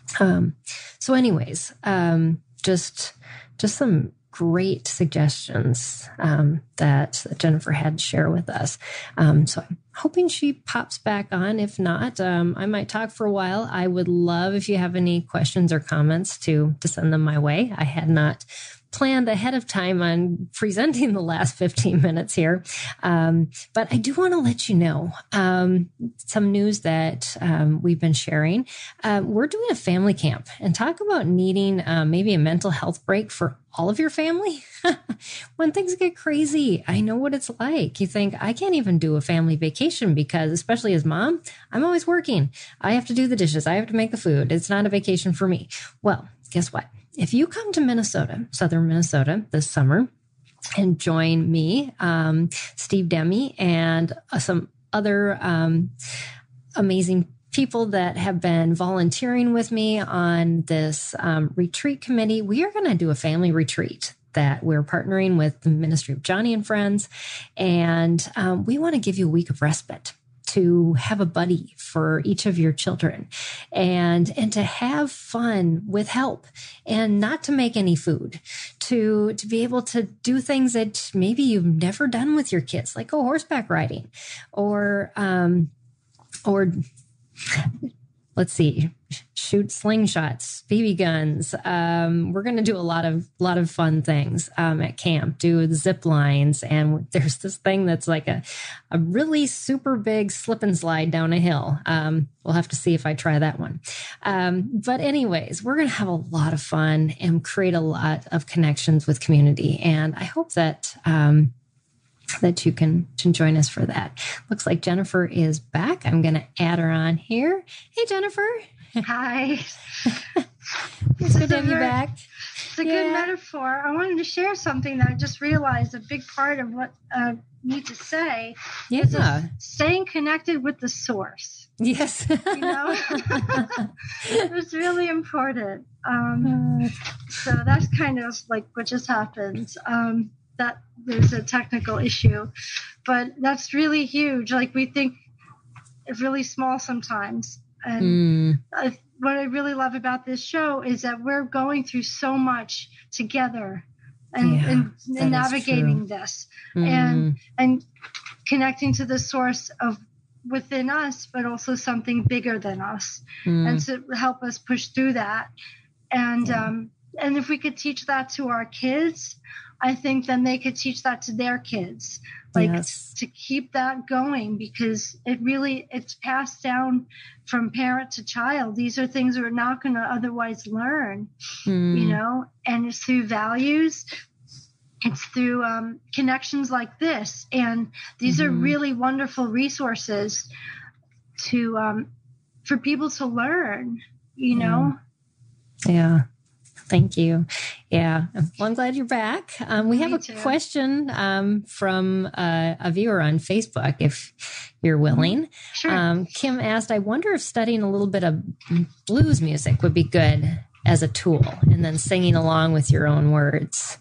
anyways, just some great suggestions that Jennifer had to share with us. So I'm hoping she pops back on. If not, I might talk for a while. I would love if you have any questions or comments to send them my way. I had not planned ahead of time on presenting the last 15 minutes here. But I do want to let you know some news that we've been sharing. We're doing a family camp, and talk about needing maybe a mental health break for all of your family. When things get crazy, I know what it's like. You think, I can't even do a family vacation because, especially as mom, I'm always working. I have to do the dishes. I have to make the food. It's not a vacation for me. Well, guess what? If you come to Minnesota, southern Minnesota this summer, and join me, Steve Demme, and some other amazing people that have been volunteering with me on this retreat committee, we are going to do a family retreat that we're partnering with the Ministry of Johnny and Friends. And we want to give you a week of respite to have a buddy for each of your children, and to have fun with help, and not to make any food, to be able to do things that maybe you've never done with your kids, like go horseback riding, or let's see, shoot slingshots, BB guns. We're going to do a lot of fun things at camp, do the zip lines. And there's this thing that's like a really super big slip and slide down a hill. We'll have to see if I try that one. But anyways, we're going to have a lot of fun and create a lot of connections with community. And I hope that you can join us for that. Looks like Jennifer is back. I'm going to add her on here. Hey, Jennifer.
Hi.
It's good to have you back.
It's a good metaphor. I wanted to share something that I just realized a big part of what I need to say is staying connected with the source.
Yes.
It's really important. So that's kind of like what just happened. That there's a technical issue, but that's really huge. Like, we think it's really small sometimes. And what I really love about this show is that we're going through so much together and navigating this and connecting to the source of within us, but also something bigger than us, and to help us push through that. And if we could teach that to our kids, I think then they could teach that to their kids, to keep that going, because it's passed down from parent to child. These are things we're not going to otherwise learn, and it's through values. It's through connections like this. And these are really wonderful resources for people to learn,
Yeah. Thank you. Yeah. Well, I'm glad you're back. We have a question from a viewer on Facebook, if you're willing.
Sure.
Kim asked, I wonder if studying a little bit of blues music would be good
as a tool, and then singing along with your own words.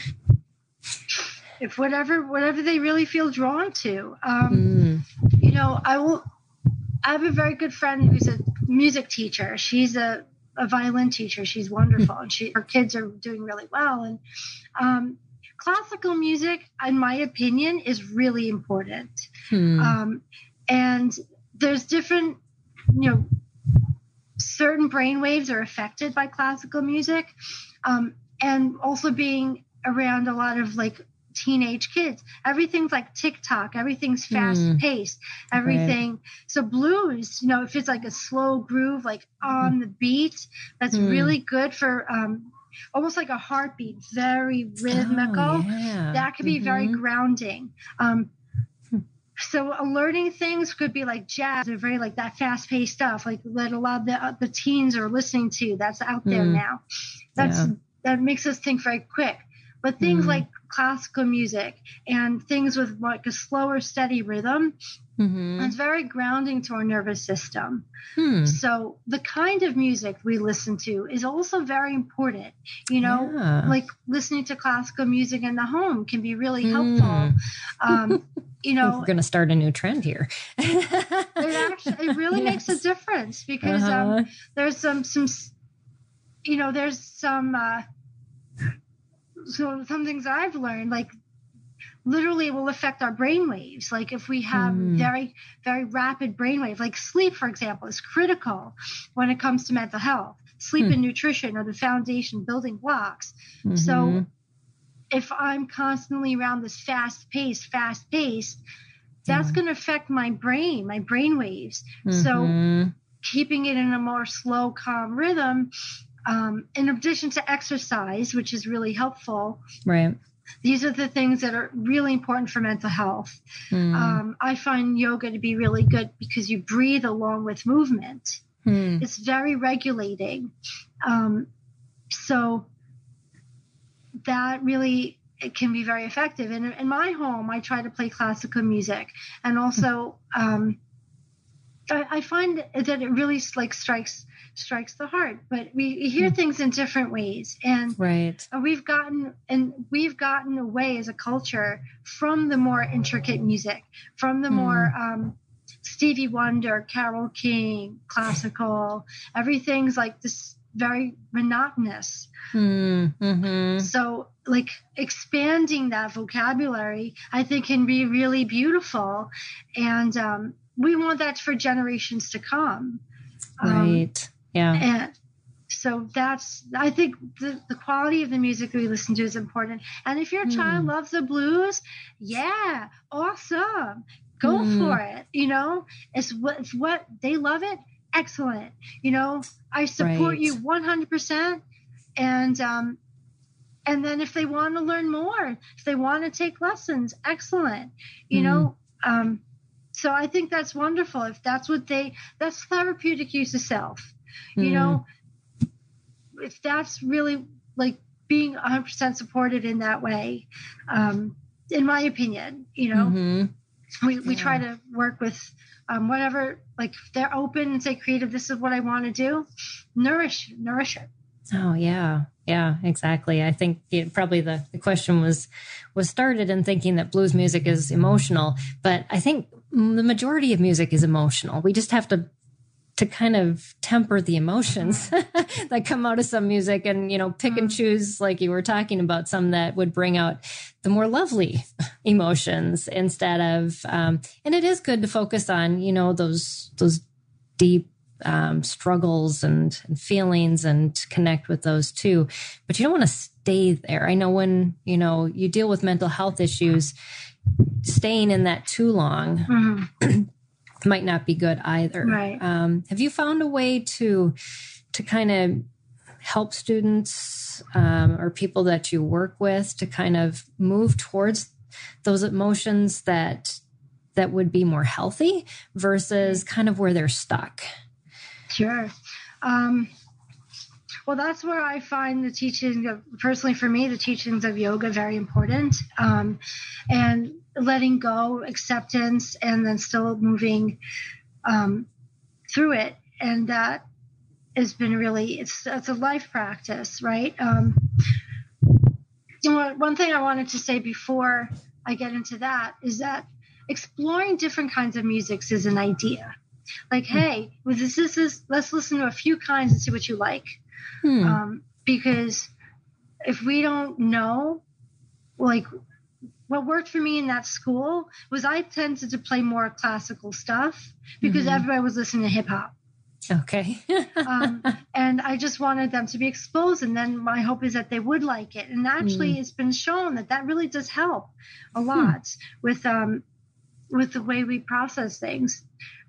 If whatever they really feel drawn to, you know, I have a very good friend who's a music teacher. She's a violin teacher. She's wonderful, and her kids are doing really well. And classical music, in my opinion, is really important. And there's different, you know, certain brain waves are affected by classical music, and also being around a lot of like teenage kids. Everything's like TikTok. Everything's fast paced. Everything. Right. So blues, you know, if it's like a slow groove, like on the beat, that's really good for almost like a heartbeat, very rhythmical. That could be very grounding. So learning things could be like jazz, or very like that fast paced stuff, like that a lot of the teens are listening to. That's out there now. That makes us think very quick. But things like classical music and things with like a slower, steady rhythm, it's very grounding to our nervous system. So the kind of music we listen to is also very important. You know, like listening to classical music in the home can be really helpful. You know,
we're going to start a new trend here.
it really makes a difference, because there's some you know, there's some things I've learned, like literally will affect our brain waves. Like if we have very, very rapid brain waves, like sleep, for example, is critical when it comes to mental health. Sleep and nutrition are the foundation building blocks. So if I'm constantly around this fast paced, that's going to affect my brain waves. So keeping it in a more slow, calm rhythm, in addition to exercise, which is really helpful. Right. These are the things that are really important for mental health. I find yoga to be really good because you breathe along with movement. It's very regulating. So that really, it can be very effective. And in my home, I try to play classical music. And also, I find that it really like strikes the heart, but we hear things in different ways, and we've gotten away as a culture from the more intricate music, from the more Stevie Wonder, Carole King, classical. Everything's like this very monotonous. So like expanding that vocabulary, I think, can be really beautiful, and we want that for generations to come. And so I think the quality of the music we listen to is important. And if your child loves the blues, awesome. Go for it. You know, it's what they love it. Excellent. You know, I support you 100%. And then if they want to learn more, if they want to take lessons, excellent. You know, so I think that's wonderful. If that's that's therapeutic use of self. You know, if that's really like being 100% supported in that way, in my opinion, you know, we try to work with whatever, like if they're open and say creative, this is what I want to do, nourish it.
Oh, yeah. Yeah, exactly. I think probably the question was started in thinking that blues music is emotional, but I think the majority of music is emotional. We just have to kind of temper the emotions that come out of some music, and, you know, pick and choose, like you were talking about, some that would bring out the more lovely emotions instead of, and it is good to focus on, you know, those deep struggles and feelings and connect with those too. But you don't want to stay there. I know when, you know, you deal with mental health issues, staying in that too long might not be good either. Right. Have you found a way to kind of help students or people that you work with to kind of move towards those emotions that would be more healthy versus kind of where they're stuck?
Sure. Well, that's where I find the teaching of, personally for me, the teachings of yoga very important. And letting go, acceptance, and then still moving through it. And that has been really, it's a life practice, right? One thing I wanted to say before I get into that is that exploring different kinds of music is an idea. Like, hey, let's listen to a few kinds and see what you like. Because if we don't know, like, what worked for me in that school was I tended to play more classical stuff because everybody was listening to hip hop.
Okay.
And I just wanted them to be exposed. And then my hope is that they would like it. And actually it's been shown that really does help a lot with the way we process things.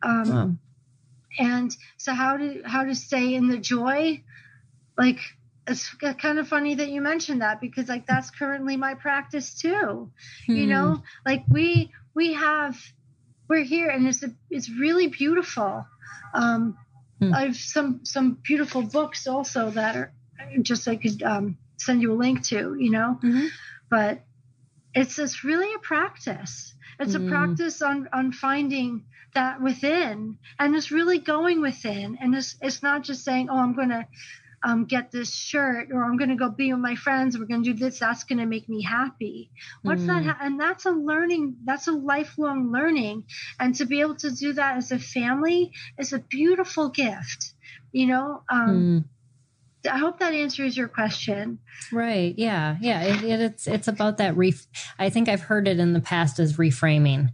And so how to stay in the joy, like, it's kind of funny that you mentioned that, because like that's currently my practice too. You know, like we're here and it's really beautiful. I have some beautiful books also that are just, I could send you a link to, you know, but it's really a practice. It's a practice on finding that within, and it's really going within. And it's not just saying, oh, I'm going to get this shirt, or I'm going to go be with my friends. We're going to do this. That's going to make me happy. What's that? And that's a learning. That's a lifelong learning. And to be able to do that as a family is a beautiful gift. You know, I hope that answers your question.
Right. Yeah. Yeah. It's about that. I think I've heard it in the past as reframing,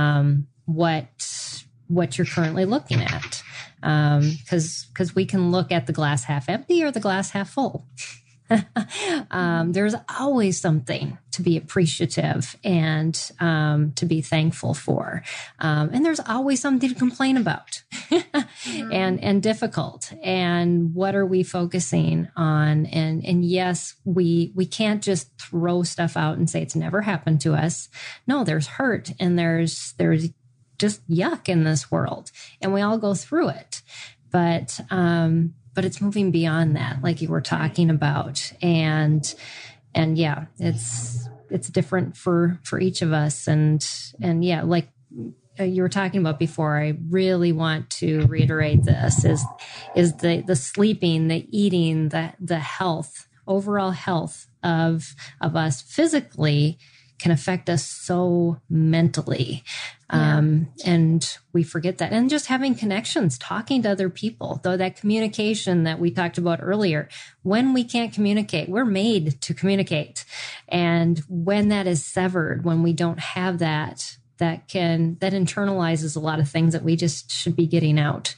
what you're currently looking at. Cause we can look at the glass half empty or the glass half full. There's always something to be appreciative and, to be thankful for. And there's always something to complain about and difficult. And what are we focusing on? And yes, we can't just throw stuff out and say it's never happened to us. No, there's hurt and there's just yuck in this world, and we all go through it. But it's moving beyond that, like you were talking about. And yeah, it's different for each of us. And yeah, like you were talking about before, I really want to reiterate this is the sleeping, the eating, the health, overall health of us physically can affect us so mentally. And we forget that. And just having connections, talking to other people, though that communication that we talked about earlier, when we can't communicate, we're made to communicate. And when that is severed, when we don't have that internalizes a lot of things that we just should be getting out.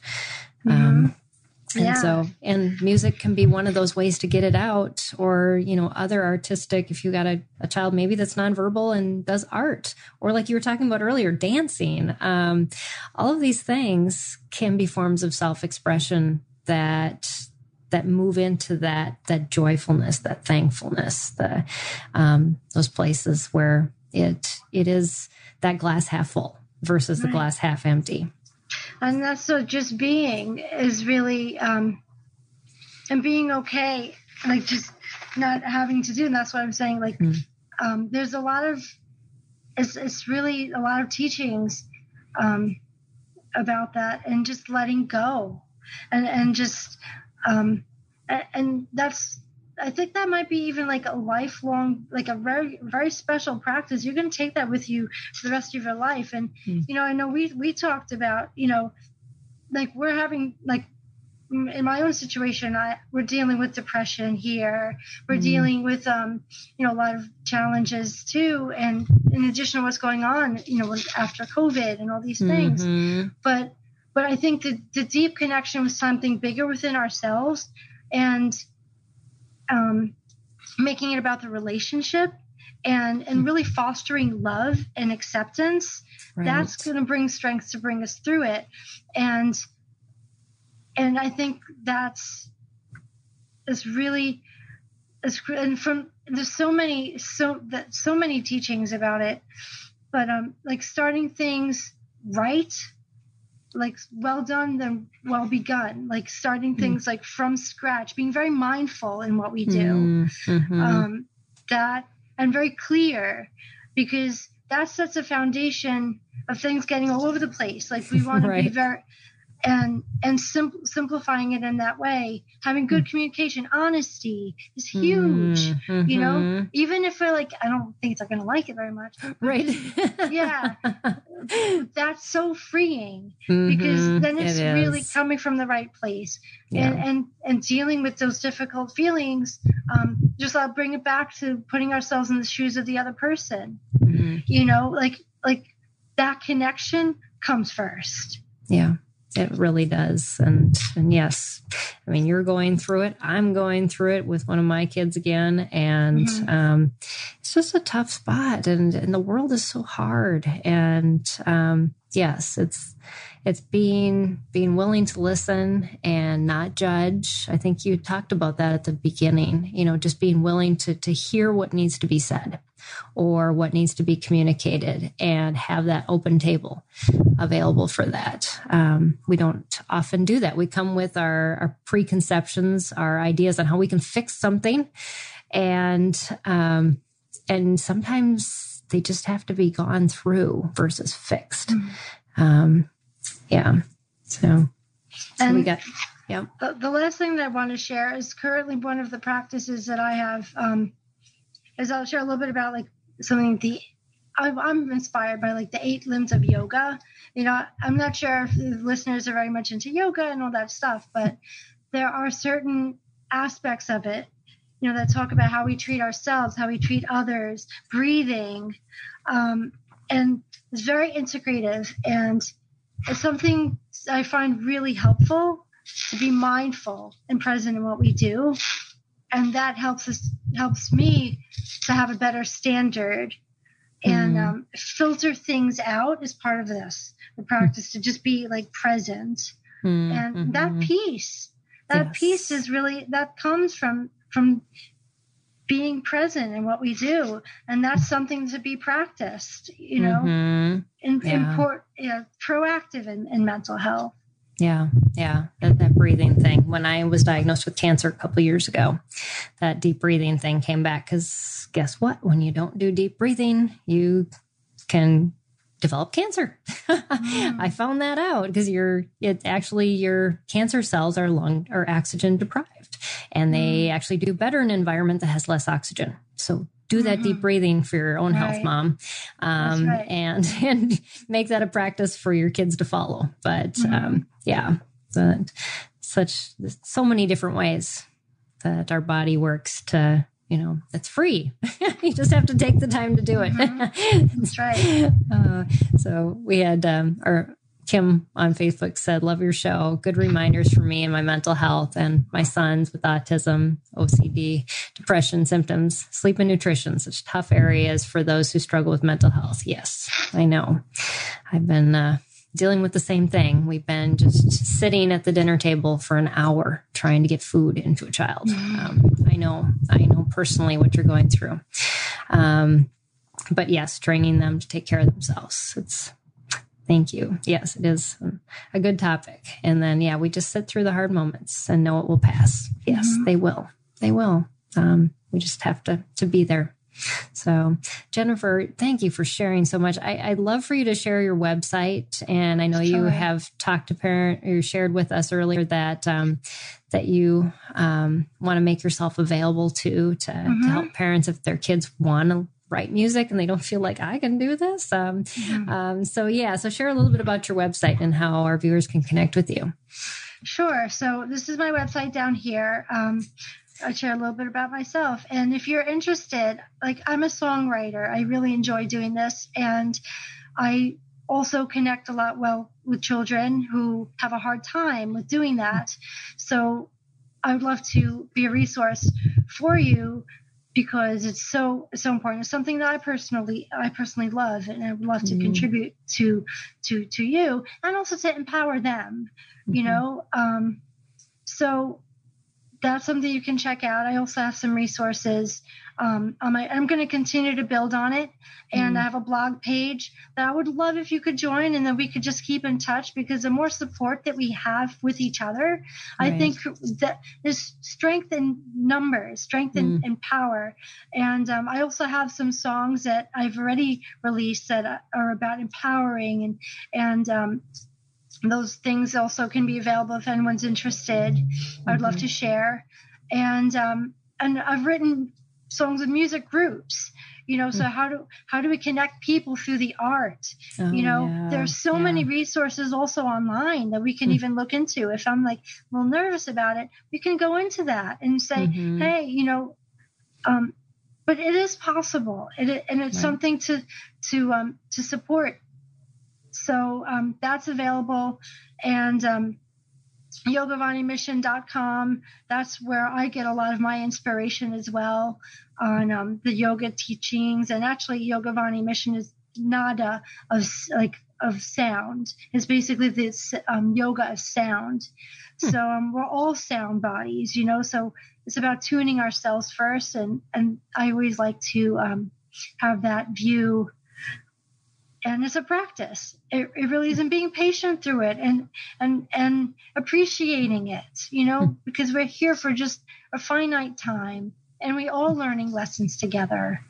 And music can be one of those ways to get it out, or, you know, other artistic, if you got a child maybe that's nonverbal and does art, or like you were talking about earlier, dancing. All of these things can be forms of self-expression that move into that joyfulness, that thankfulness, those places where it is that glass half full versus the glass half empty.
And that's so just being is really, and being okay, like just not having to do. And that's what I'm saying. Like, there's a lot of, it's really a lot of teachings, about that, and just letting go and just, and that's, I think that might be even like a lifelong, like a very, very special practice. You're going to take that with you for the rest of your life. And, you know, I know we talked about, you know, like we're having, like in my own situation, we're dealing with depression here. We're dealing with, you know, a lot of challenges too. And in addition to what's going on, you know, after COVID and all these things, but I think the deep connection with something bigger within ourselves, and, making it about the relationship and really fostering love and acceptance, that's going to bring strength to bring us through it. And I think it's really, and from, there's so many teachings about it, but, like starting things right, like well done, then well begun, like starting things like from scratch, being very mindful in what we do, that, and very clear, because that sets a foundation of things getting all over the place. Like we want to be very, simplifying it in that way, having good communication, honesty is huge. You know, even if we're like, I don't think they're going to like it very much,
right?
Yeah, that's so freeing, because then it's really coming from the right place. And dealing with those difficult feelings, just I'll bring it back to putting ourselves in the shoes of the other person. You know, like that connection comes first.
Yeah, it really does. And yes, I mean, you're going through it. I'm going through it with one of my kids again. And it's just a tough spot. And the world is so hard. And yes, it's being willing to listen and not judge. I think you talked about that at the beginning, you know, just being willing to hear what needs to be said or what needs to be communicated, and have that open table available for that. We don't often do that. We come with our preconceptions, our ideas on how we can fix something. And sometimes they just have to be gone through versus fixed. Yeah. So we got, yeah.
The last thing that I want to share is currently one of the practices that I have, is I'll share a little bit about like something I'm inspired by like the 8 limbs of yoga. You know, I'm not sure if the listeners are very much into yoga and all that stuff, but there are certain aspects of it, you know, that talk about how we treat ourselves, how we treat others, breathing, and it's very integrative, and it's something I find really helpful to be mindful and present in what we do. And that helps me to have a better standard and filter things out as part of this, the practice to just be like present. And that peace is really, that comes from being present in what we do. And that's something to be practiced, you know, proactive in mental health.
Yeah. That breathing thing. When I was diagnosed with cancer a couple of years ago, that deep breathing thing came back, because guess what? When you don't do deep breathing, you can develop cancer. I found that out because your cancer cells are oxygen deprived, and they actually do better in an environment that has less oxygen. So do that deep breathing for your own health, Mom, and make that a practice for your kids to follow. But so many different ways that our body works to, you know, it's free. You just have to take the time to do it.
That's right.
So we had our Kim on Facebook said, "Love your show. Good reminders for me and my mental health and my sons with autism, OCD, depression symptoms, sleep and nutrition, such tough areas for those who struggle with mental health." Yes, I know. I've been dealing with the same thing. We've been just sitting at the dinner table for an hour trying to get food into a child. I know personally what you're going through. But yes, training them to take care of themselves. Thank you. Yes, it is a good topic. And then, we just sit through the hard moments and know it will pass. Yes, they will. They will. We just have to be there. So, Jennifer, thank you for sharing so much. I'd love for you to share your website. And I know you have talked to you shared with us earlier that you want to make yourself available to help parents if their kids want to write music and they don't feel like I can do this. So share a little bit about your website and how our viewers can connect with you.
Sure. So this is my website down here. I share a little bit about myself. And if you're interested, like, I'm a songwriter. I really enjoy doing this. And I also connect a lot with children who have a hard time with doing that. So I would love to be a resource for you, because it's so important. It's something that I personally love, and I would love to contribute to you, and also to empower them, you know. So that's something you can check out. I also have some resources. I'm going to continue to build on it, and I have a blog page that I would love if you could join, and then we could just keep in touch, because the more support that we have with each other, I think that there's strength in numbers, strength in power. And I also have some songs that I've already released that are about empowering and those things also can be available if anyone's interested. I'd love to share. And I've written songs with music groups, so how do we connect people through the art? There's so many resources also online that we can even look into. If I'm like a little nervous about it, we can go into that and say, hey, but it is possible, and it's something to support. So that's available, and YogavaniMission.com. That's where I get a lot of my inspiration as well on the yoga teachings. And actually, Yogavani Mission is nada of sound. It's basically this yoga of sound. So we're all sound bodies, so it's about tuning ourselves first. And I always like to have that view. And it's a practice. It really is, and being patient through it and appreciating it, because we're here for just a finite time, and we all learning lessons together.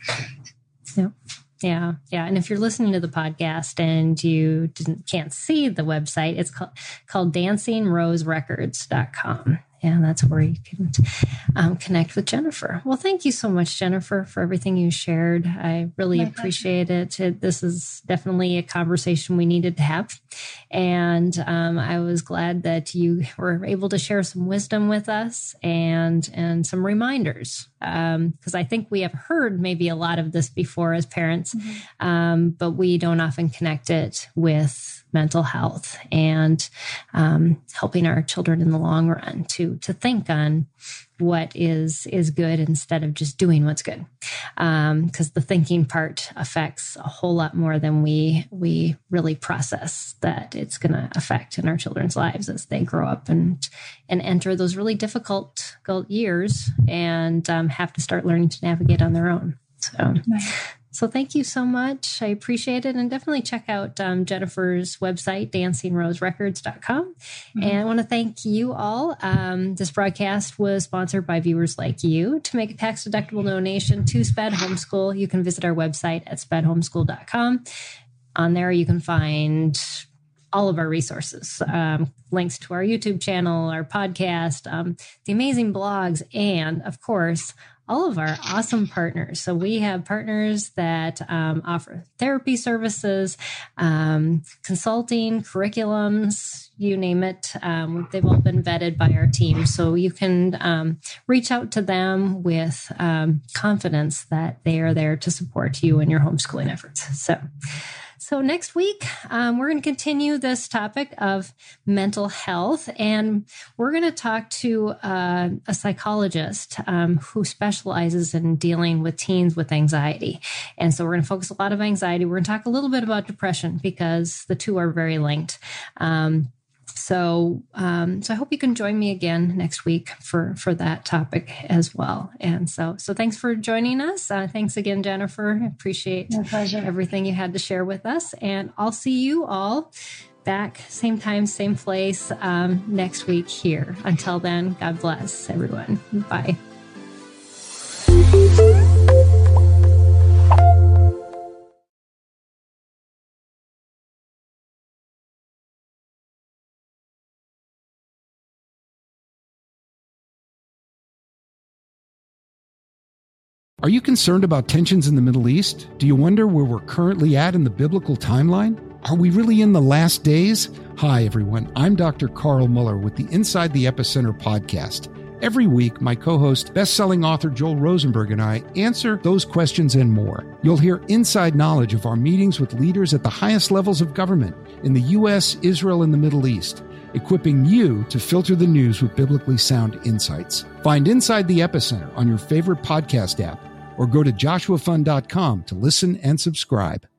Yeah. And if you're listening to the podcast and you can't see the website, it's called DancingRoseRecords.com. And that's where you can connect with Jennifer. Well, thank you so much, Jennifer, for everything you shared. I really appreciate it. This is definitely a conversation we needed to have. And I was glad that you were able to share some wisdom with us and some reminders. Because I think we have heard maybe a lot of this before as parents, but we don't often connect it with mental health and helping our children in the long run to think on what is good instead of just doing what's good. Because the thinking part affects a whole lot more than we really process that it's going to affect in our children's lives as they grow up and enter those really difficult years and have to start learning to navigate on their own. So thank you so much. I appreciate it. And definitely check out Jennifer's website, DancingRoseRecords.com. And I want to thank you all. This broadcast was sponsored by viewers like you. To make a tax-deductible donation to SPED Homeschool, you can visit our website at spedhomeschool.com. On there, you can find all of our resources, links to our YouTube channel, our podcast, the amazing blogs, and, of course, all of our awesome partners. So we have partners that offer therapy services, consulting, curriculums, you name it. They've all been vetted by our team. So you can reach out to them with confidence that they are there to support you in your homeschooling efforts. So next week, we're going to continue this topic of mental health, and we're going to talk to a psychologist who specializes in dealing with teens with anxiety. And so we're going to focus a lot on anxiety. We're going to talk a little bit about depression because the two are very linked. So I hope you can join me again next week for that topic as well. And so thanks for joining us. Thanks again, Jennifer. Appreciate everything you had to share with us. And I'll see you all back same time, same place next week here. Until then, God bless everyone. Bye.
Are you concerned about tensions in the Middle East? Do you wonder where we're currently at in the biblical timeline? Are we really in the last days? Hi, everyone. I'm Dr. Carl Muller with the Inside the Epicenter podcast. Every week, my co-host, best-selling author Joel Rosenberg and I answer those questions and more. You'll hear inside knowledge of our meetings with leaders at the highest levels of government in the U.S., Israel, and the Middle East, equipping you to filter the news with biblically sound insights. Find Inside the Epicenter on your favorite podcast app, or go to joshuafund.com to listen and subscribe.